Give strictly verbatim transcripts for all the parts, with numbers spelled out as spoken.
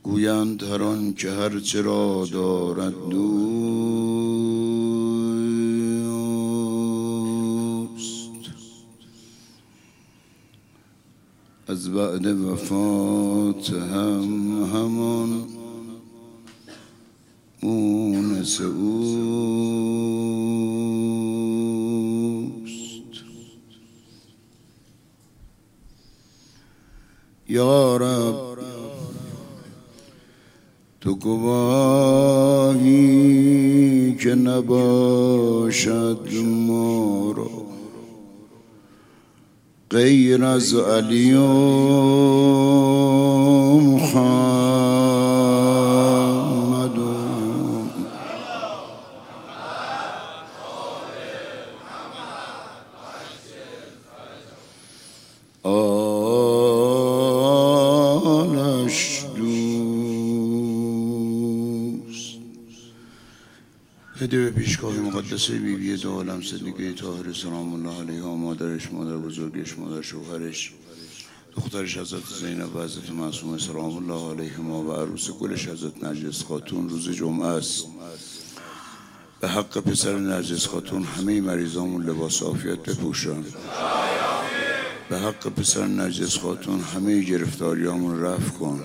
گویند هر آن که هر چه را دارد دوست از بعد وفات هم همان مونس اوست. یا رب تو گواهی که نباشد ما را غیر از علی و محمد آلش هده به پیشگاه مقدسه بی بی دو عالم صدیقه طاهره سلام الله علیها، مادرش، مادر بزرگش، مادر شوهرش، دخترش حضرت زینب و حضرت معصومه سلام الله علیهما و عروس گلش حضرت نرجس خاتون روز جمعه است. به حق پسر نرجس خاتون همه مریضامون لباس عافیت بپوشان. به حق پسر نرجس خاتون همه گرفتاریامون رفع کن.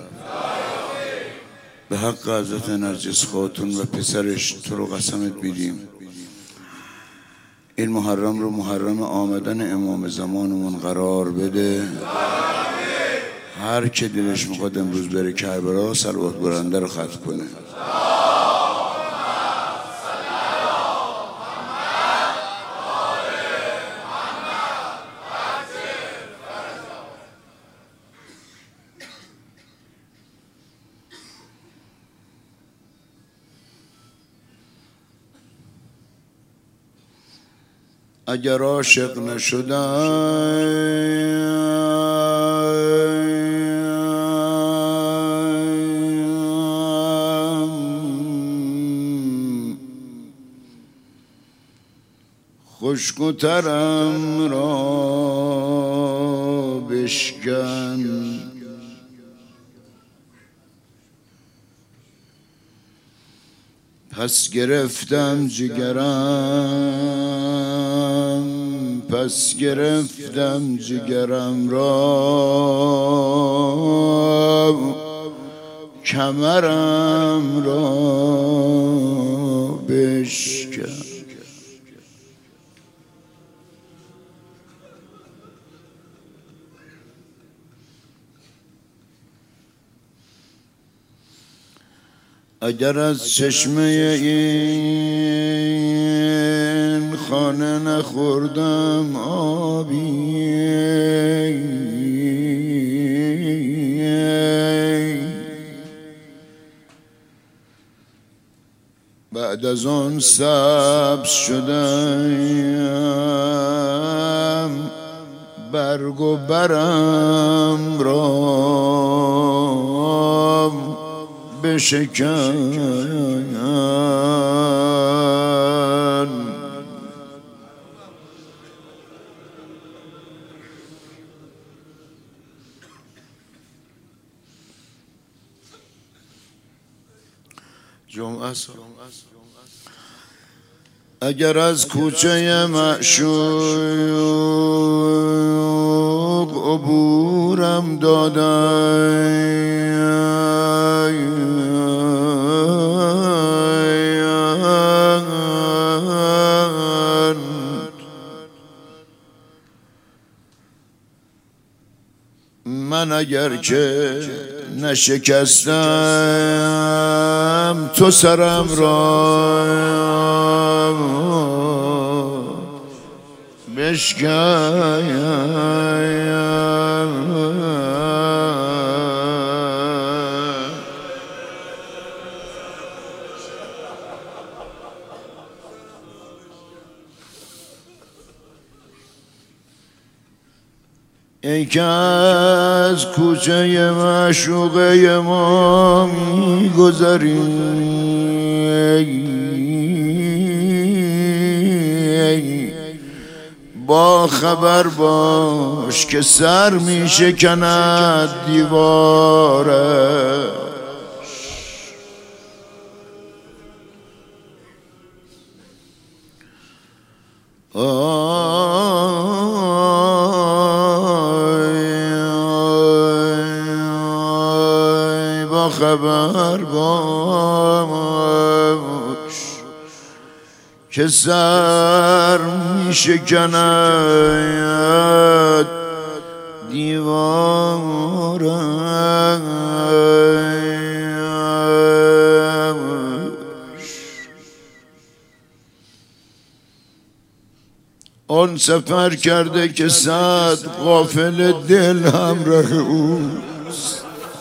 به حق حضرت نرجس خاتون و پسرش تو رو قسمت میدیم این محرم رو محرم آمدن امام زمانمون قرار بده. هر که دلش میخواد امروز بره کربلا صلوات برنده رو ختم کنه. اگر عاشق نشدم خشک و ترم را بشکن پس گرفتم جگرم پس گرفتم جگرم را کمرم را بشکن. اگر از چشمه این خانه نخوردم آبی بعد از آن سبز شدم برگ و برم را بشکن. جمعه اگر از کوچه معشوق عبورم دادن من اگر که نشکستم تو سرم را بشکن. ای که از کوچه معشوقه ما می‌گذری با خبر باش که سر می‌شکند دیوارش با خبر باش که سر می شکند دیوارش. آن سفر کرده که صد غافل دل همراه اوست.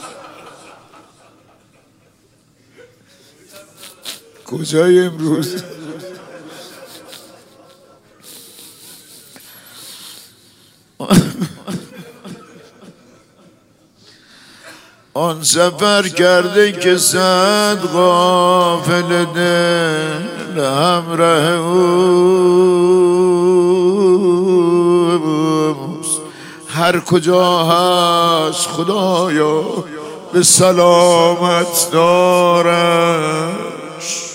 کجای امروز؟ آن سفر کرده که صد غافل دل همراه اوست. هر کجا هست خدایا به سلامت دارش.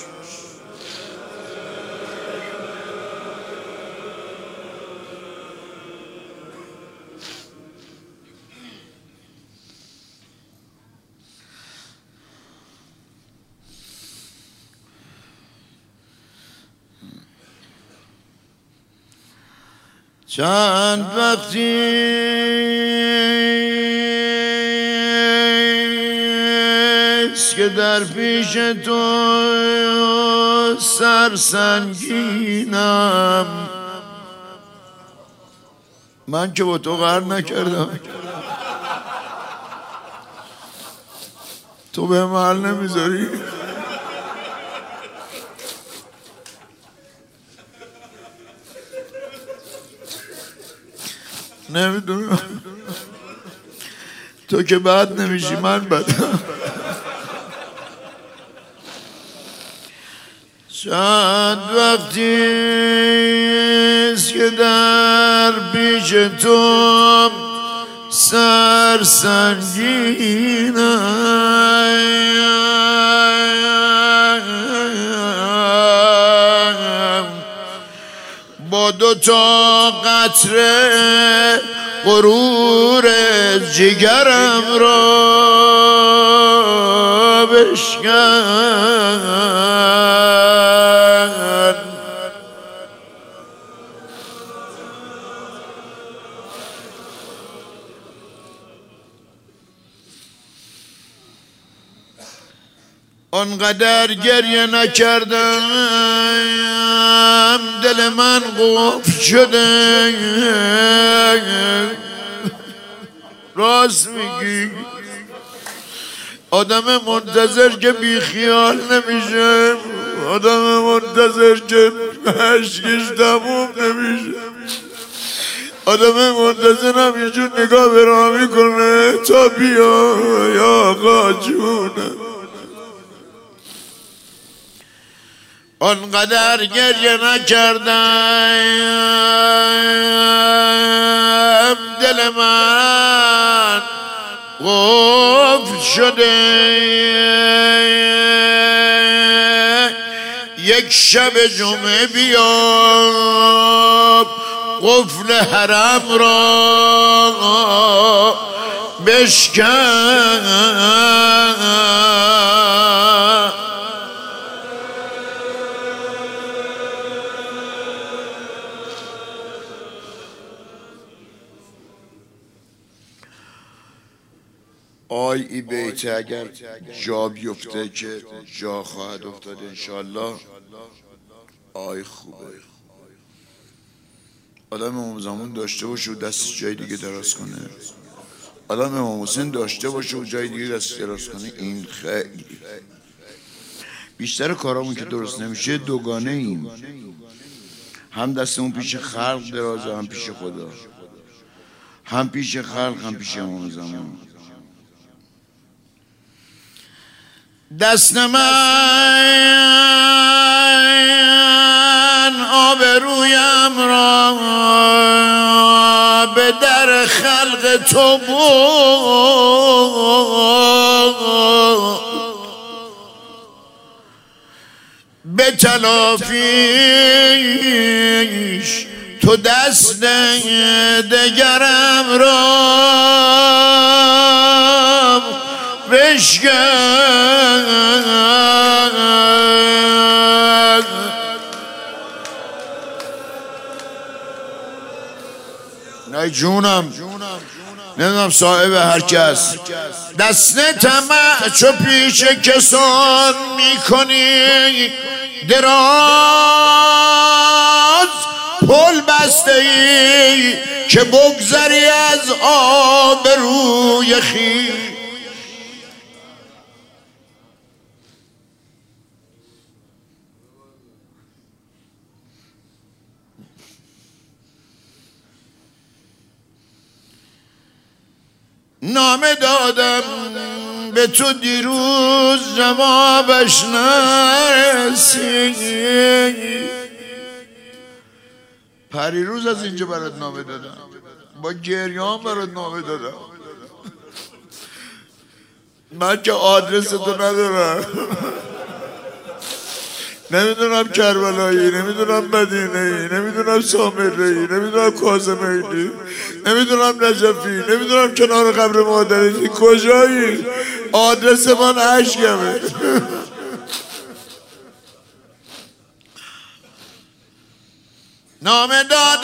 چند وقتی است که در پیش تو سرسنگینم. من که با تو قهر نکردم، تو به محل نمیذاری. نمیدونم تو که بد نمیشی، من بدم. چند وقتی است که در پیش تو سرسنگینم. با دو تا قطره غرور جگرم را بشکن. آنقدر گریه نکردم دل من قفل شده. راست میگی، آدم منتظر که بی خیال نمیشه، آدم منتظر که عشقش تموم نمیشه، آدم منتظر همینجور نگاه به راه میکنه تا بیا یا آقا جونم. آنقدر گریه نکردم دل من قفل شده. یک شب جمعه بیا قفل حرم را بشکن. آی ای بیته اگر جا بیفته که جا خواهد افتاد انشالله. آی خوبه آدم امام زمان داشته باشه و دستش جای دیگه دراز کنه، آدم امام حسین داشته باشه و جای دیگه دستش دراز کنه. این خیلی بیشتر کارامون که درست نمیشه دوگانه ایم، هم دستمون پیش خلق درازه، هم پیش خدا، هم پیش خلق هم پیش امام زمان. دست من آبرویم را به در خلق تو بود، به تلافیش تو دست دگرم را بشکن. نه جونم نمیدونم صاحب هر کس دست طمع چو پیش کسان میکنی دراز پل بسته ای که بگذری از آب روی خویش. نامه دادم به تو دیروز جوابش نرسید. پریروز از اینجا برات نامه دادم، با گریان برات نامه دادم. من که آدرس تو ندارم، نمیدونم کربلایی، نمیدونم مدینه‌ای، نمیدونم سامره‌ای، نمیدونم کاظمیلی، نمیدونم نجفی، نمیدونم کنار قبر مادرتی کجایی. آدرس من اشکمه. نامه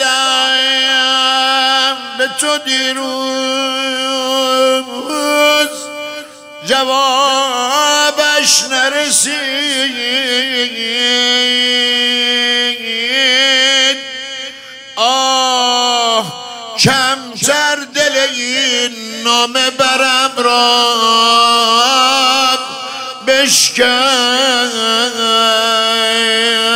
دادم به تو دیروز جوابش نرسید. آه کمتر دل این نامه برم را بشکن.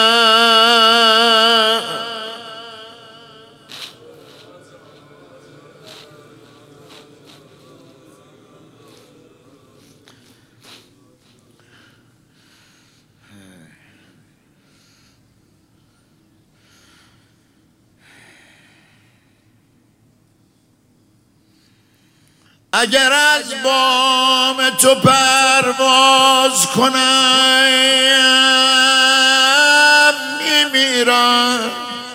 اگر از بام تو پرواز کنم میمیرم.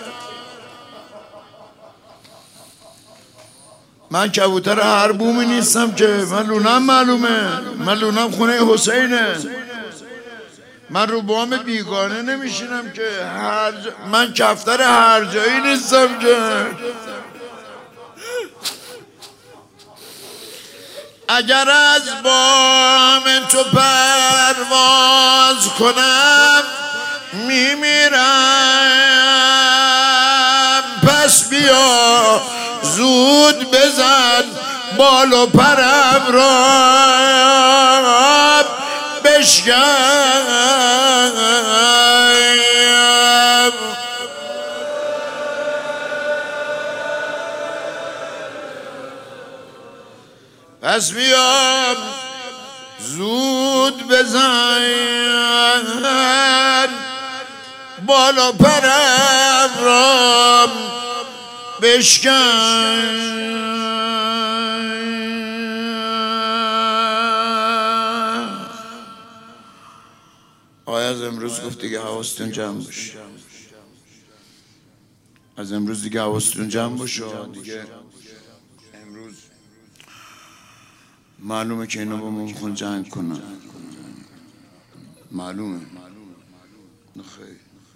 من کبوتر هر بومی نیستم که، من لونم معلومه، من لونم خونه حسینه. من رو بام بیگانه نمیشینم که، هر جا... من کفتر هر جایی نیستم که. اگر از بام تو پرواز کنم میمیرم. پس بیا زود بزن بال و پرم را بشکن. پس بیام زود بزن بالا پرم را بشکن. آیا از امروز گفت دیگه حواستون جمع باشه، از امروز دیگه حواستون جمع باشه. دیگه امروز معلومه که اینا با ما میخوان جنگ کنن، معلومه. نخیر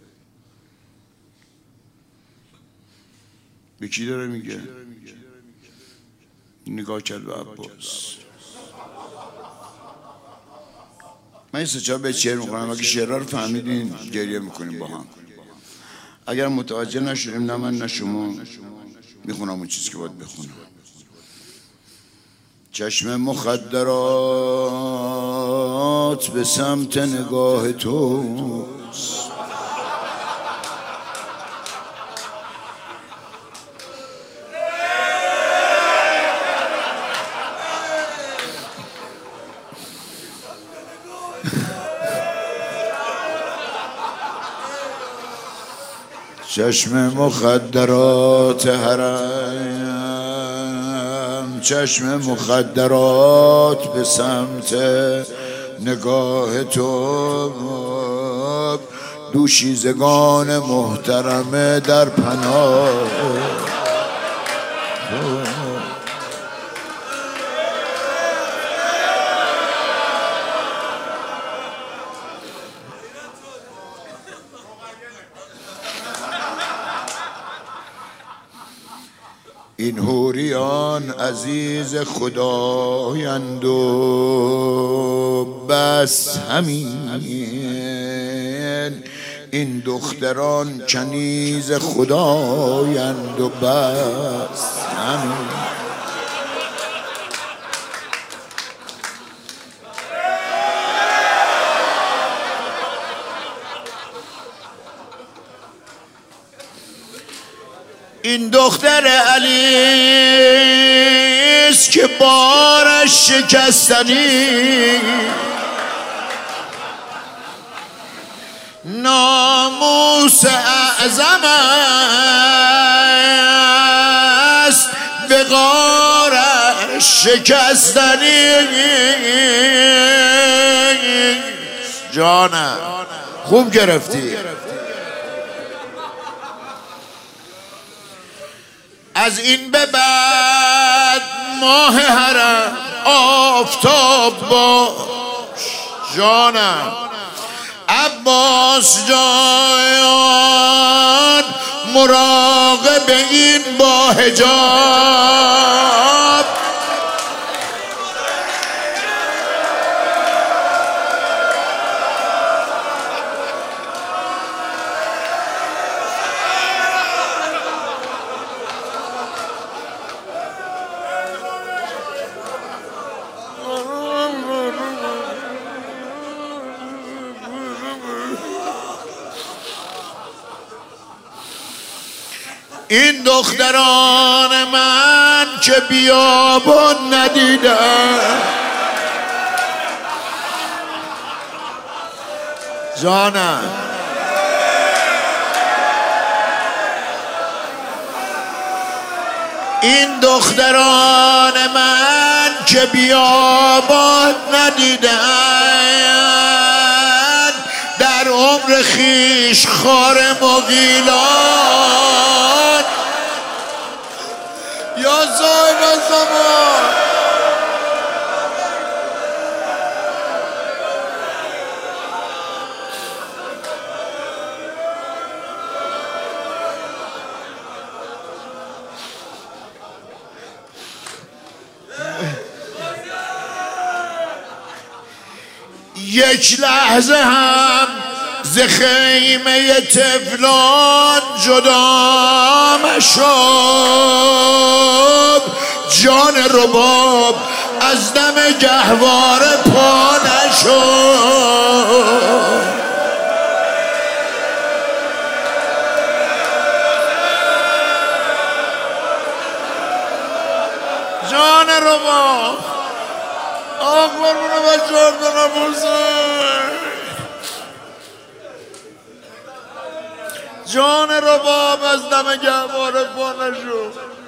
به کی داره میگه؟ نگاه کرد به عباس. من این سه به شعر میخونم، اگه شعرها رو فهمیدین گریه میکنیم با هم. اگر متوجه نشدیم نه من نه شما، میخونم اون چیزی که باید بخونم. چشم مخدرات به سمت نگاه توست، چشم مخدرات حرم، چشم مخدرات به سمت نگاه تو دوشیزگان محترمه در پناه. این حوریان عزیز خدایند و بس همین، این دختران کنیز خدایند و بس همین. این دختر علیست که بارش شکستنی، ناموس اعظم است به غارش شکستنی. جانم خوب گرفتی. از این به بعد ماه حرم آفتاب باش جانم. عباس جان مراقب این با حجاب. این دختران من که بیابان ندیدن جانم، این دختران من که بیابان ندیدن، در عمر خیش خار مغیلان یا صاحب زمان. یک لحظه هم ز خیمه طفلان جدا مشو، جان رباب از دم گهواره پا نشو. جان رباب آق برمونه بچه دارم حسین، جان رباب از دم گهواره پا نشو.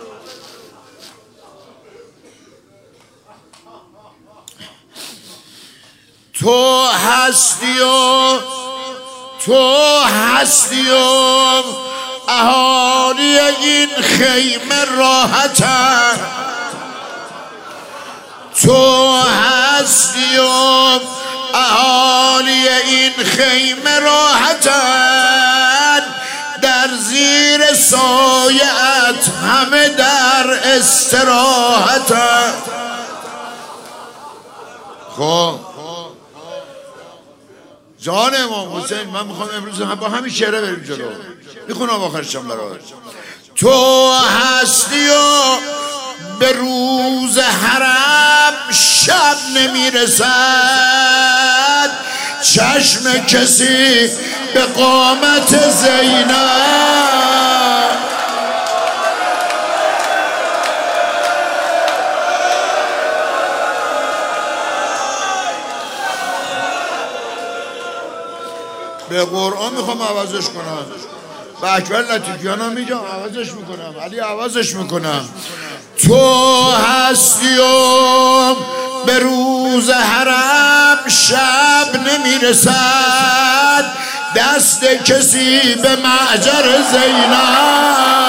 تو هستی و تو هستی و اهالی این خیمه راحتن، تو هستی و اهالی این خیمه راحتن، در زیر سایه‌ات همه در استراحتن. خب جان امام حسین، من میخوام امروز با همین شعره بریم جلو، میخونم آخرشم برای تو هستی و به روز حرم شب نمیرسد، چشم کسی به قامت زینب. به قرآن میخوام عوضش کنم، به اکبر لطیفیان هم میگم عوضش میکنم، علی عوضش میکنم. تو هستی و به روز حرم شب نمیرسد، دست کسی به معجر زینب